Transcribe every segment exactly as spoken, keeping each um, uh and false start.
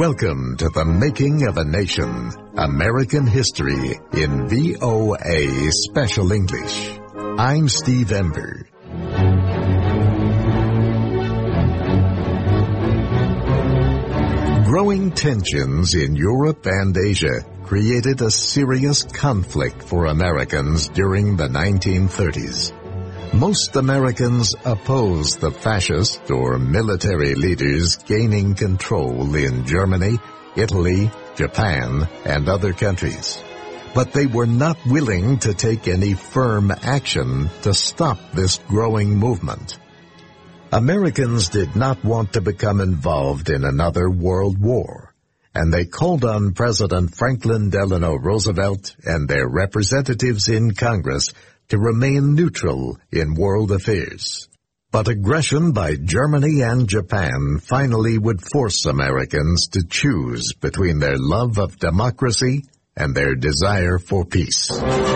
Welcome to the Making of a Nation, American History in V O A Special English. I'm Steve Ember. Growing tensions in Europe and Asia created a serious conflict for Americans during the nineteen thirties. Most Americans opposed the fascist or military leaders gaining control in Germany, Italy, Japan, and other countries. But they were not willing to take any firm action to stop this growing movement. Americans did not want to become involved in another world war, and they called on President Franklin Delano Roosevelt and their representatives in Congress to remain neutral in world affairs. But aggression by Germany and Japan finally would force Americans to choose between their love of democracy and their desire for peace.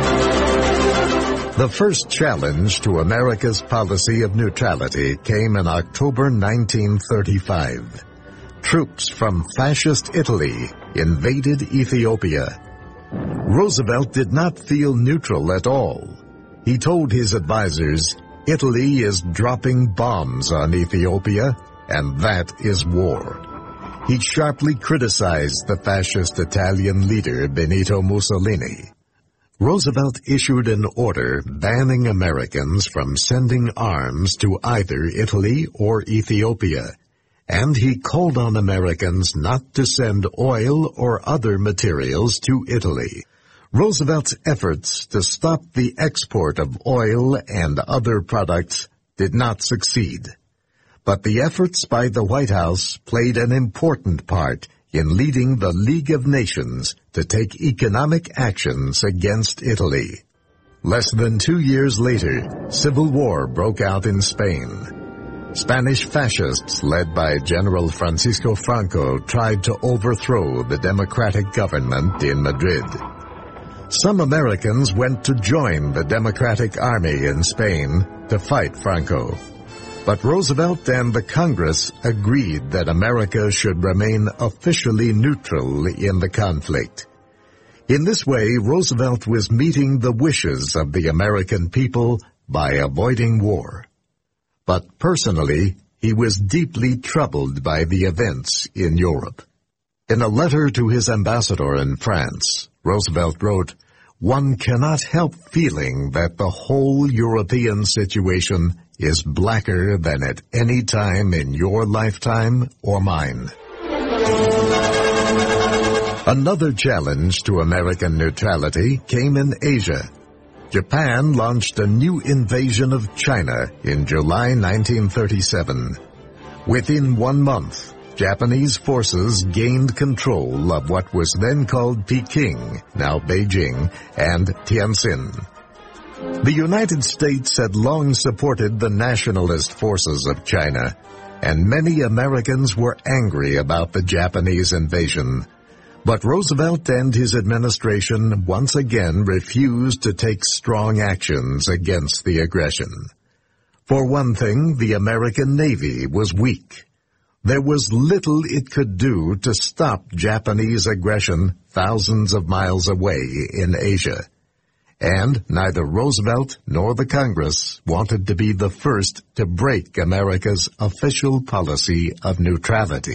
The first challenge to America's policy of neutrality came in October nineteen thirty-five. Troops from fascist Italy invaded Ethiopia. Roosevelt did not feel neutral at all. He told his advisers, Italy is dropping bombs on Ethiopia, and that is war. He sharply criticized the fascist Italian leader Benito Mussolini. Roosevelt issued an order banning Americans from sending arms to either Italy or Ethiopia, and he called on Americans not to send oil or other materials to Italy. Roosevelt's efforts to stop the export of oil and other products did not succeed. But the efforts by the White House played an important part in leading the League of Nations to take economic actions against Italy. Less than two years later, civil war broke out in Spain. Spanish fascists led by General Francisco Franco tried to overthrow the democratic government in Madrid. Some Americans went to join the Democratic Army in Spain to fight Franco. But Roosevelt and the Congress agreed that America should remain officially neutral in the conflict. In this way, Roosevelt was meeting the wishes of the American people by avoiding war. But personally, he was deeply troubled by the events in Europe. In a letter to his ambassador in France, Roosevelt wrote, "One cannot help feeling that the whole European situation is blacker than at any time in your lifetime or mine." Another challenge to American neutrality came in Asia. Japan launched a new invasion of China in July nineteen thirty-seven. Within one month, Japanese forces gained control of what was then called Peking, now Beijing, and Tianjin. The United States had long supported the nationalist forces of China, and many Americans were angry about the Japanese invasion. But Roosevelt and his administration once again refused to take strong actions against the aggression. For one thing, the American Navy was weak. There was little it could do to stop Japanese aggression thousands of miles away in Asia. And neither Roosevelt nor the Congress wanted to be the first to break America's official policy of neutrality.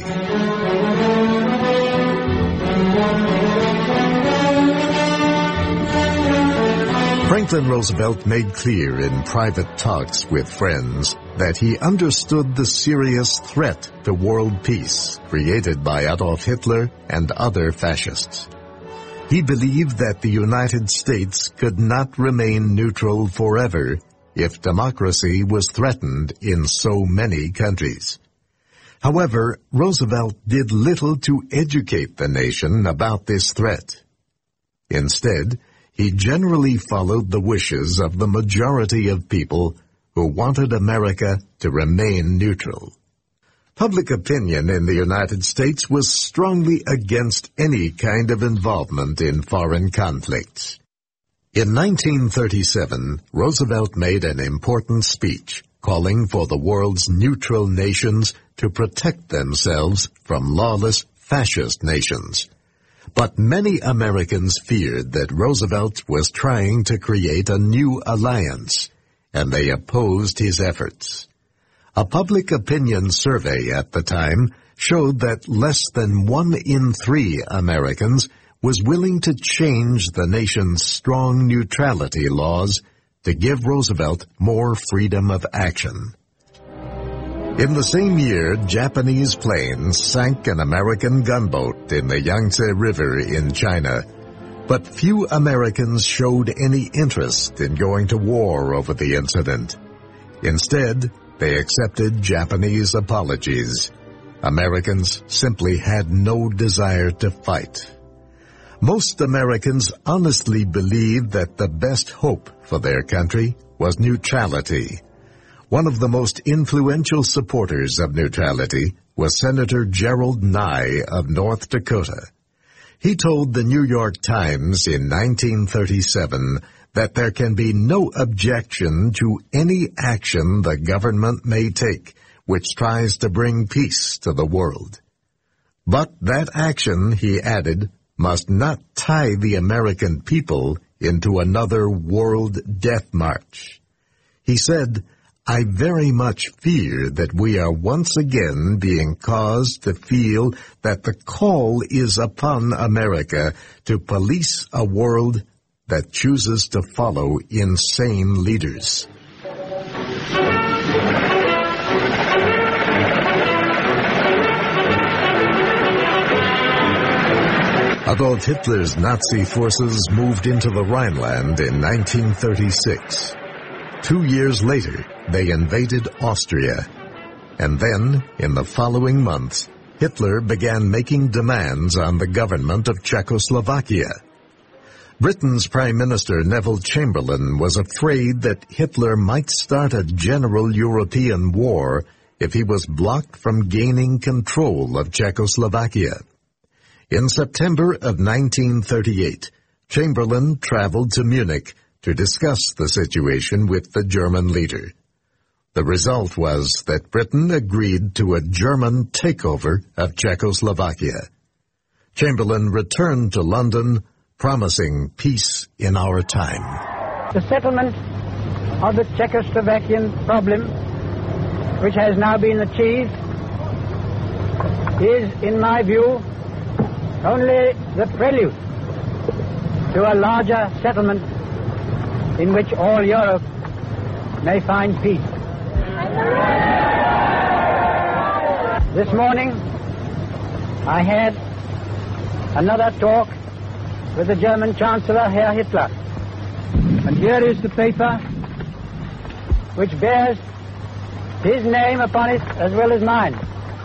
Franklin Roosevelt made clear in private talks with friends that he understood the serious threat to world peace created by Adolf Hitler and other fascists. He believed that the United States could not remain neutral forever if democracy was threatened in so many countries. However, Roosevelt did little to educate the nation about this threat. Instead, he generally followed the wishes of the majority of people who wanted America to remain neutral. Public opinion in the United States was strongly against any kind of involvement in foreign conflicts. In nineteen thirty-seven, Roosevelt made an important speech calling for the world's neutral nations to protect themselves from lawless fascist nations. But many Americans feared that Roosevelt was trying to create a new alliance, and they opposed his efforts. A public opinion survey at the time showed that less than one in three Americans was willing to change the nation's strong neutrality laws to give Roosevelt more freedom of action. In the same year, Japanese planes sank an American gunboat in the Yangtze River in China, but few Americans showed any interest in going to war over the incident. Instead, they accepted Japanese apologies. Americans simply had no desire to fight. Most Americans honestly believed that the best hope for their country was neutrality. One of the most influential supporters of neutrality was Senator Gerald Nye of North Dakota. He told the New York Times in nineteen thirty-seven that there can be no objection to any action the government may take which tries to bring peace to the world. But that action, he added, must not tie the American people into another world death march. He said, "I very much fear that we are once again being caused to feel that the call is upon America to police a world that chooses to follow insane leaders." Adolf Hitler's Nazi forces moved into the Rhineland in nineteen thirty-six. Two years later, they invaded Austria. And then, in the following months, Hitler began making demands on the government of Czechoslovakia. Britain's Prime Minister Neville Chamberlain was afraid that Hitler might start a general European war if he was blocked from gaining control of Czechoslovakia. In September of nineteen thirty-eight, Chamberlain traveled to Munich to discuss the situation with the German leader. The result was that Britain agreed to a German takeover of Czechoslovakia. Chamberlain returned to London, promising peace in our time. The settlement of the Czechoslovakian problem, which has now been achieved, is, in my view, only the prelude to a larger settlement in which all Europe may find peace. This morning, I had another talk with the German Chancellor, Herr Hitler. And here is the paper which bears his name upon it as well as mine.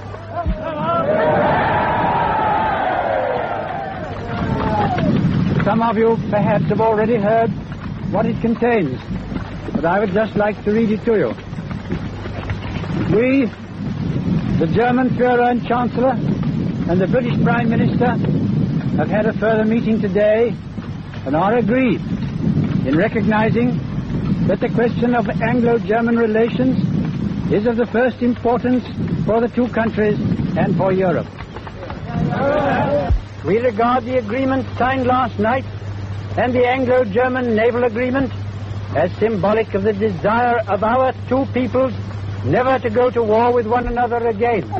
Some of you perhaps have already heard what it contains, but I would just like to read it to you. We, the German Führer and Chancellor, and the British Prime Minister have had a further meeting today and are agreed in recognizing that the question of Anglo-German relations is of the first importance for the two countries and for Europe. We regard the agreement signed last night and the Anglo-German naval agreement as symbolic of the desire of our two peoples never to go to war with one another again.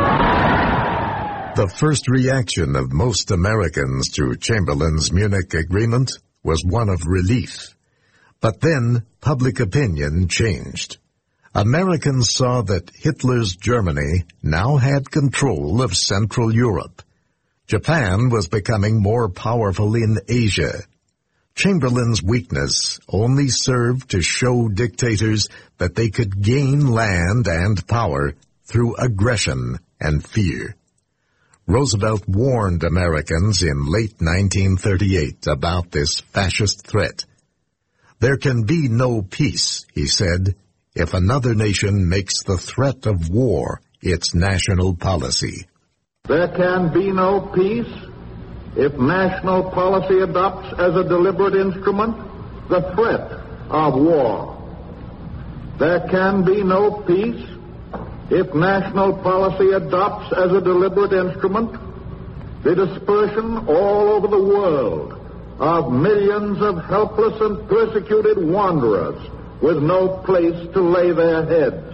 The first reaction of most Americans to Chamberlain's Munich agreement was one of relief. But then public opinion changed. Americans saw that Hitler's Germany now had control of Central Europe. Japan was becoming more powerful in Asia. Chamberlain's weakness only served to show dictators that they could gain land and power through aggression and fear. Roosevelt warned Americans in late nineteen thirty-eight about this fascist threat. There can be no peace, he said, if another nation makes the threat of war its national policy. There can be no peace if national policy adopts as a deliberate instrument the threat of war. There can be no peace if national policy adopts as a deliberate instrument the dispersion all over the world of millions of helpless and persecuted wanderers with no place to lay their heads.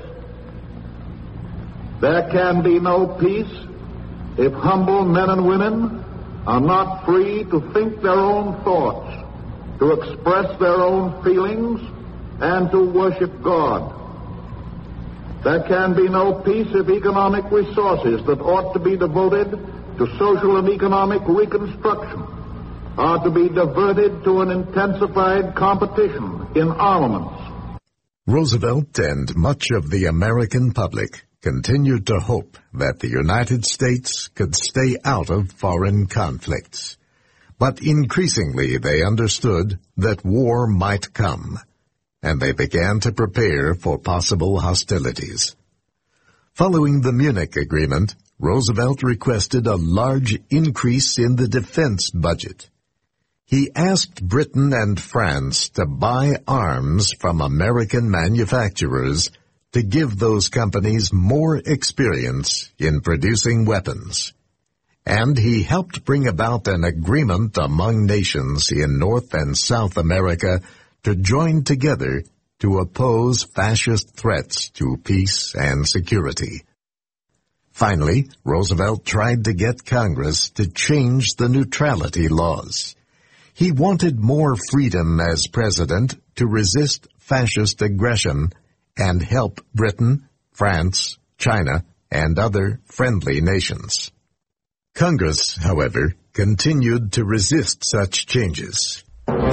There can be no peace if humble men and women are not free to think their own thoughts, to express their own feelings, and to worship God. There can be no peace if economic resources that ought to be devoted to social and economic reconstruction are to be diverted to an intensified competition in armaments. Roosevelt and much of the American public continued to hope that the United States could stay out of foreign conflicts. But increasingly they understood that war might come, and they began to prepare for possible hostilities. Following the Munich Agreement, Roosevelt requested a large increase in the defense budget. He asked Britain and France to buy arms from American manufacturers to give those companies more experience in producing weapons. And he helped bring about an agreement among nations in North and South America to join together to oppose fascist threats to peace and security. Finally, Roosevelt tried to get Congress to change the neutrality laws. He wanted more freedom as president to resist fascist aggression and help Britain, France, China, and other friendly nations. Congress, however, continued to resist such changes.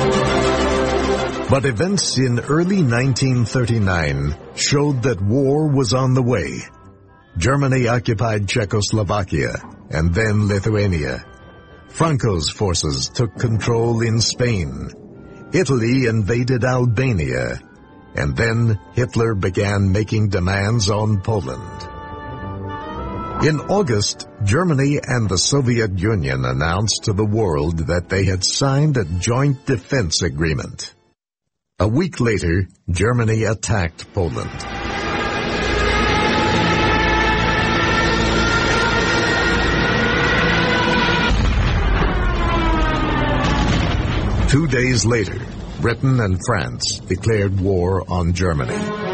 But events in early nineteen thirty-nine showed that war was on the way. Germany occupied Czechoslovakia and then Lithuania. Franco's forces took control in Spain. Italy invaded Albania. And then Hitler began making demands on Poland. In August, Germany and the Soviet Union announced to the world that they had signed a joint defense agreement. A week later, Germany attacked Poland. Two days later, Britain and France declared war on Germany.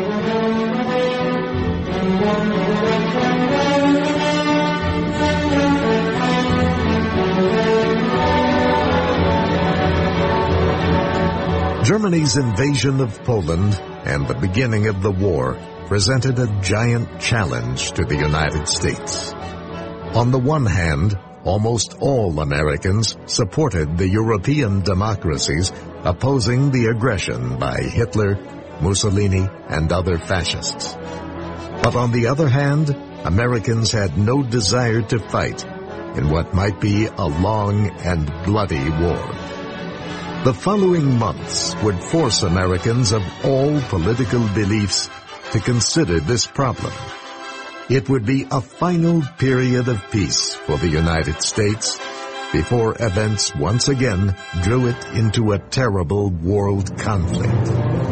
Germany's invasion of Poland and the beginning of the war presented a giant challenge to the United States. On the one hand, almost all Americans supported the European democracies opposing the aggression by Hitler, Mussolini, and other fascists. But on the other hand, Americans had no desire to fight in what might be a long and bloody war. The following months would force Americans of all political beliefs to consider this problem. It would be a final period of peace for the United States before events once again drew it into a terrible world conflict.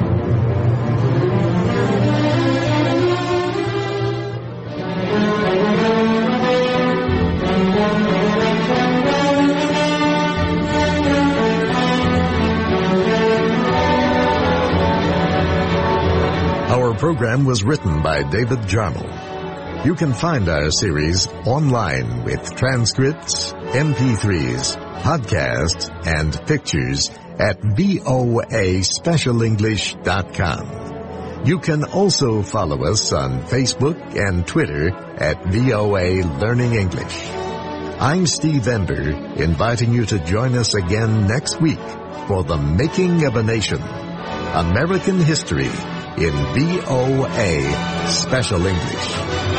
Our program was written by David Jarmel. You can find our series online with transcripts, M P threes, podcasts, and pictures at V O A Special English dot com. You can also follow us on Facebook and Twitter at V O A Learning English. I'm Steve Ember, inviting you to join us again next week for The Making of a Nation, American History in V O A Special English.